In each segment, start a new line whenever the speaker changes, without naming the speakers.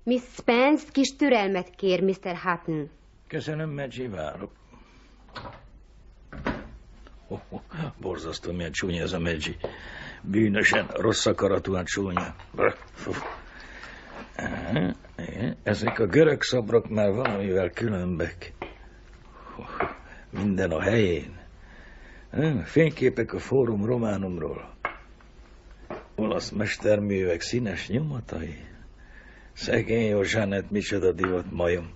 Miss Spence kis türelmet kér, Mr. Hutton.
Köszönöm, Maggie, várok. Borzasztó, milyen csúnya ez a Maggie. Bűnösen, rossz akaratúan csúnya. Ezek a görög szobrok már valamivel különbek. Minden a helyén. Fényképek a Fórum Románumról. Olasz mesterművek színes nyomatai. Szegény jó Zsanett, micsoda divat majom.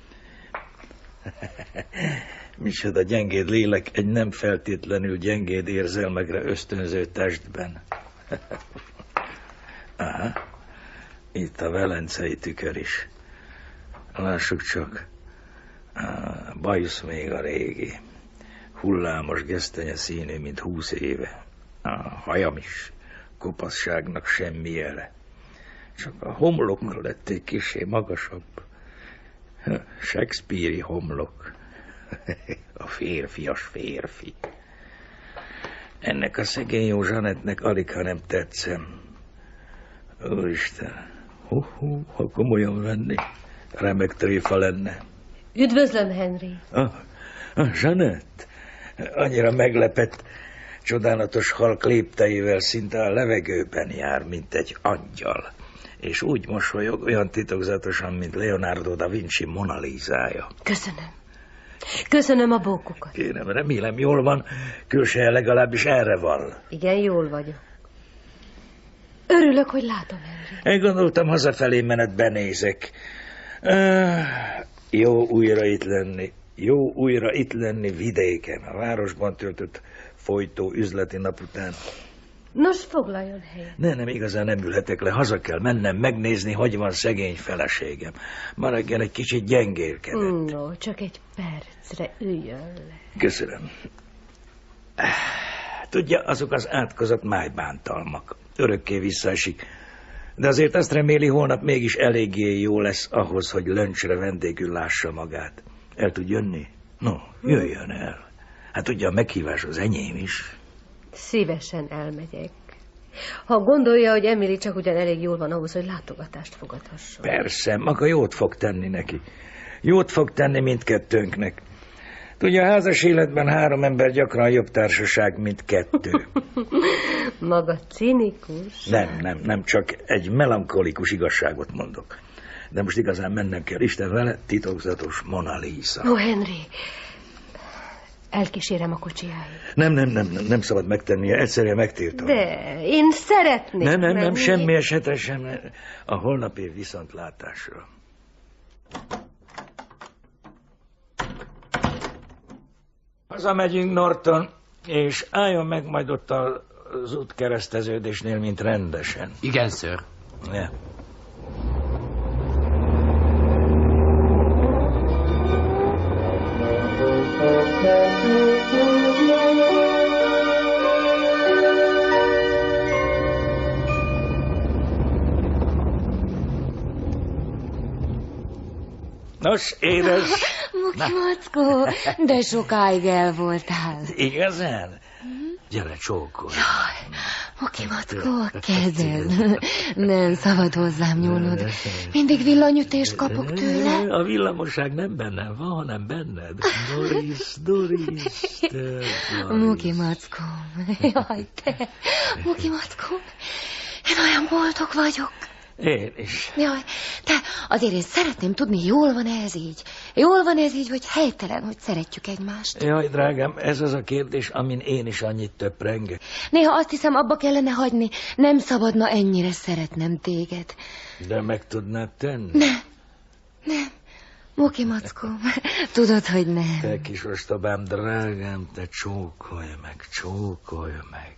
Micsoda gyengéd lélek egy nem feltétlenül gyengéd érzelmekre ösztönző testben. Aha, itt a velencei tükör is. Lássuk csak. Bajusz még a régi. Hullámos gesztenye színű, mint 20 éve. A hajam is. Kopasságnak semmi jele. Csak a homlok lett egy kissé magasabb. Shakespeare-i homlok. A férfias férfi. Ennek a szegény jó Zsanettnek aligha nem tetszem. Úristen, ha komolyan venni, remek tréfa lenne.
Üdvözlöm, Henry.
Zsanett, annyira meglepett, csodálatos halk lépteivel szinte a levegőben jár, mint egy angyal. És úgy mosolyog, olyan titokzatosan, mint Leonardo da Vinci Mona Lisája.
Köszönöm. Köszönöm a bókokat.
Kérem, remélem jól van, külseje legalábbis erre vall.
Igen, jól vagyok. Örülök, hogy látom, Henry.
Én gondoltam, hazafelé menet benézek. Jó újra itt lenni. Jó újra itt lenni vidéken, a városban töltött folytó üzleti nap után.
Nos, foglaljon helyet.
Nem igazán nem ülhetek le, haza kell mennem megnézni, hogy van szegény feleségem. Ma reggel egy kicsit gyengélkedett.
No, csak egy percre üljön le.
Köszönöm. Tudja, azok az átkozott májbántalmak. Örökké visszaesik. De azért azt reméli, holnap mégis eléggé jó lesz ahhoz, hogy löncsre vendégül lássa magát. El tud jönni? No, jöjjön el. Hát tudja, a meghívás az enyém is.
Szívesen elmegyek. Ha gondolja, hogy Emily csak ugyan elég jól van ahhoz, hogy látogatást fogadhasson.
Persze, maga jót fog tenni neki. Jót fog tenni mindkettőnknek. Tudja, a házas életben 3 ember gyakran jobb társaság, mint 2.
Maga cinikus?
Nem, csak egy melankolikus igazságot mondok. De most igazán mennem kell, Isten vele, titokzatos Mona Lisa.
Ó, Henry, elkísérem a kocsijáig.
Nem szabad megtennie, egyszerűen megtiltom.
De én szeretnék
Nem, semmi esetre sem. A holnapi viszontlátásra. Hazamegyünk, Norton, és álljon meg majd ott az útkereszteződésnél, mint rendesen.
Igen, ször.
Ja. Nos, édes...
Muki Mackó, de sokáig el voltál.
Igazán? Gyere, csókolj.
Jaj, Muki Mackó, a kezed. Nem szabad hozzám nyúlnod. Mindig villanyütést kapok tőle.
A villamosság nem bennem van, hanem benned. Doris.
Muki Mackó. Jaj, te. Muki Mackó. Én olyan boldog vagyok.
Én is.
Jaj, de azért én szeretném tudni, jól van ez így? Jól van ez így, vagy helytelen, hogy szeretjük egymást?
Jaj, drágám, ez az a kérdés, amin én is annyit töprengek.
Néha azt hiszem, abba kellene hagyni. Nem szabadna ennyire szeretnem téged.
De meg tudnád tenni?
Nem. Muki Mackó, tudod, hogy nem.
Te kis ostobám, drágám, te csókolj meg.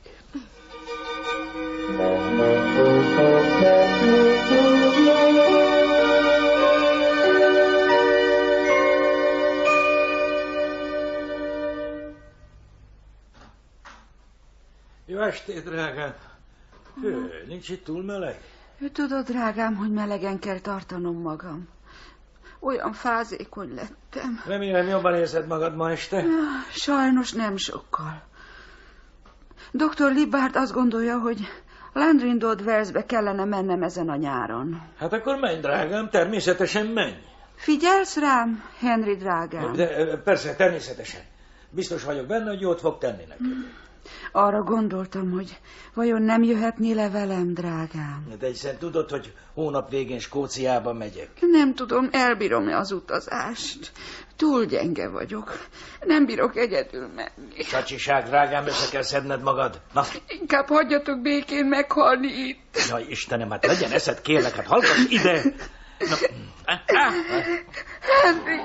Jó estét, drágám. Nincs itt túl meleg?
Tudod, drágám, hogy melegen kell tartanom magam. Olyan fázékony lettem.
Remélem, jobban érzed magad ma este?
Sajnos nem sokkal. Dr. Libbard azt gondolja, hogy Landrindod Walesbe kellene mennem ezen a nyáron.
Hát akkor menj, drágám, természetesen menj.
Figyelsz rám, Henry drágám?
De persze, természetesen. Biztos vagyok benne, hogy jót fog tenni neked.
Arra gondoltam, hogy vajon nem jöhetnél le velem, drágám?
De hiszen tudod, hogy hónap végén Skóciába megyek.
Nem tudom, elbírom-e az utazást. Túl gyenge vagyok. Nem bírok egyedül menni.
Csacsiság, drágám, össze kell szedned magad. Na.
Inkább hagyjatok békén meghalni itt.
Jaj, Istenem, hát legyen eszed, kérlek, hát hallgass ide. Na.
Henry!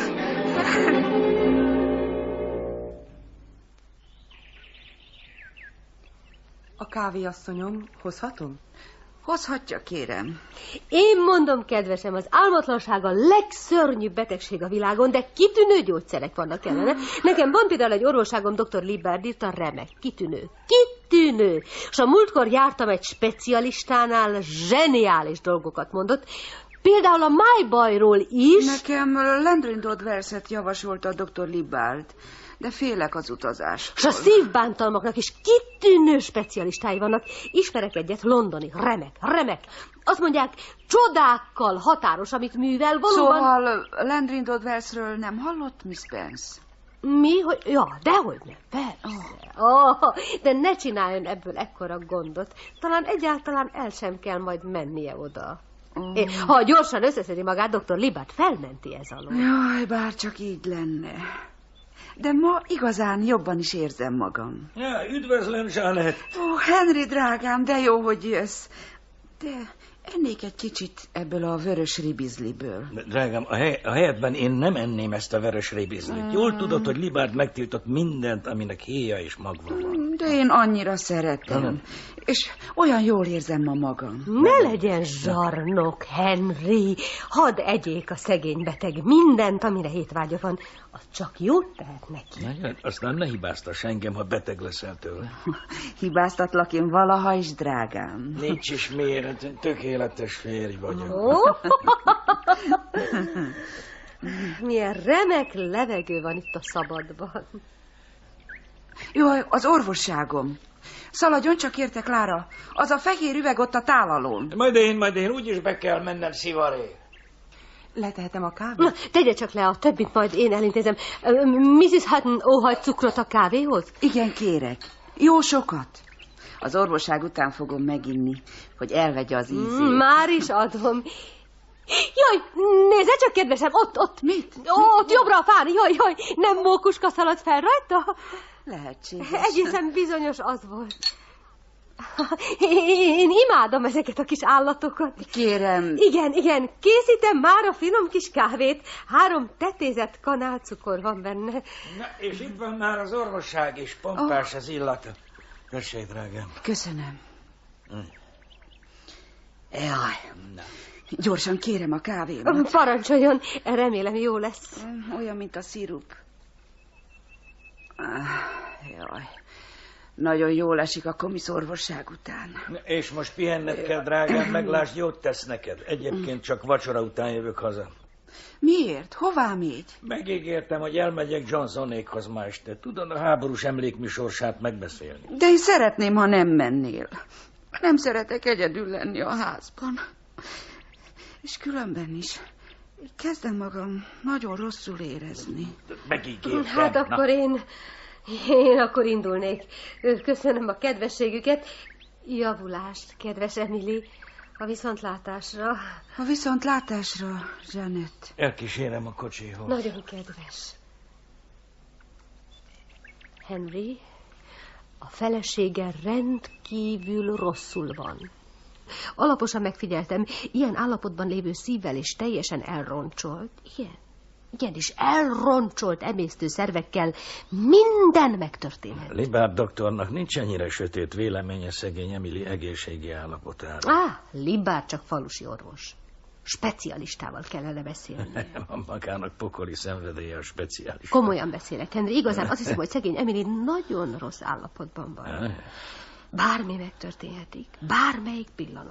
A kávéasszonyom, hozhatom?
Hozhatja, kérem.
Én mondom, kedvesem, az álmatlanság a legszörnyűbb betegség a világon, de kitűnő gyógyszerek vannak ellene. Nekem van például egy orvoságom, dr. Libbard írta, remek, kitűnő. Kitűnő! És a múltkor jártam egy specialistánál, zseniális dolgokat mondott. Például a májbajról is.
Nekem Landrindod Waleset javasolta a dr. Libbard, de félek az utazástól.
És a szívbántalmaknak is kitűnő specialistái vannak. Ismerek egyet, londoni, remek. Azt mondják, csodákkal határos, amit művel, valóban...
Szóval Landrindod Walesről nem hallott, Miss Spence?
Mi? Hogy... Ja, dehogy nem, persze. De ne csináljon ebből ekkora gondot. Talán egyáltalán el sem kell majd mennie oda. Ha gyorsan összeszedi magát, dr. Libbard felmenti ez alól.
Jaj, bár csak így lenne. De ma igazán jobban is érzem magam.
Ja, üdvözlöm, Jeanette.
Ó, Henry drágám, de jó, hogy jössz. De ennék egy kicsit ebből a vörös ribizliből.
Drágám, a helyetben én nem enném ezt a vörös ribizlit. Jól tudod, hogy Libbard megtiltott mindent, aminek héja és magva van.
De én annyira szeretem. És olyan jól érzem ma magam.
Ne legyen zsarnok, Henry. Hadd egyék a szegény beteg mindent, amire hétvágya van. Az csak jót tehet neki.
Na, aztán ne hibáztass engem, ha beteg leszel tőle.
Hibáztatlak én valaha is, drágám.
Nincs is miért, tökéletes férj vagyok.
Milyen remek levegő van itt a szabadban.
Jaj, az orvosságom. Szaladjon csak érte, Klára. Az a fehér üveg ott a tálalón.
Majd én, úgyis be kell mennem szivaré.
Letehetem a kávét?
Na, tegye csak le a többit, majd én elintézem. Mrs. Hutton óhajt cukrot a kávéhoz?
Igen, kérek. Jó sokat. Az orvosság után fogom meginni, hogy elvegye az ízét.
Már is adom. Jaj, nézze csak, kedvesem, ott.
Mit?
Ott jobbra a fán, jaj, nem mókuska szalad fel rajta?
Lehetséges.
Egészen bizonyos az volt. Én imádom ezeket a kis állatokat.
Kérem.
Igen, készítem már a finom kis kávét. 3 tetézett kanál cukor van benne.
Na, és itt van már az orvosság is, pompás az illata. Köszönjük, drágám.
Köszönöm. Jaj. Gyorsan kérem a kávémat.
Parancsoljon, remélem jó lesz.
Olyan, mint a szirup. Jaj. Nagyon jól esik a komiszorvosság után.
És most pihenned kell, drágám, meglásd, jót tesz neked. Egyébként csak vacsora után jövök haza.
Miért? Hová még?
Megígértem, hogy elmegyek Johnsonékhoz ma este. Tudod, a háborús emlékmű sorsát megbeszélni.
De én szeretném, ha nem mennél. Nem szeretek egyedül lenni a házban. És különben is. Kezdem magam nagyon rosszul érezni.
Megígértem.
Hát akkor én akkor indulnék. Köszönöm a kedvességüket. Javulást, kedves Emily. A viszontlátásra.
A viszontlátásra, Jeanette.
Elkísérem a kocsihoz.
Nagyon kedves. Henry, a felesége rendkívül rosszul van. Alaposan megfigyeltem, ilyen állapotban lévő szívvel és teljesen elroncsolt. Igen, és elroncsolt emésztőszervekkel minden megtörténhet.
Libbard doktornak nincs ennyire sötét véleménye szegény Emily egészségi állapotára.
Libbard csak falusi orvos. Specialistával kellene beszélni.
Van magának pokoli szenvedélye a speciális.
Komolyan beszélek, Henry. Igazán azt hiszem, hogy szegény Emily nagyon rossz állapotban van. Bármi megtörténhetik. Bármelyik pillanat.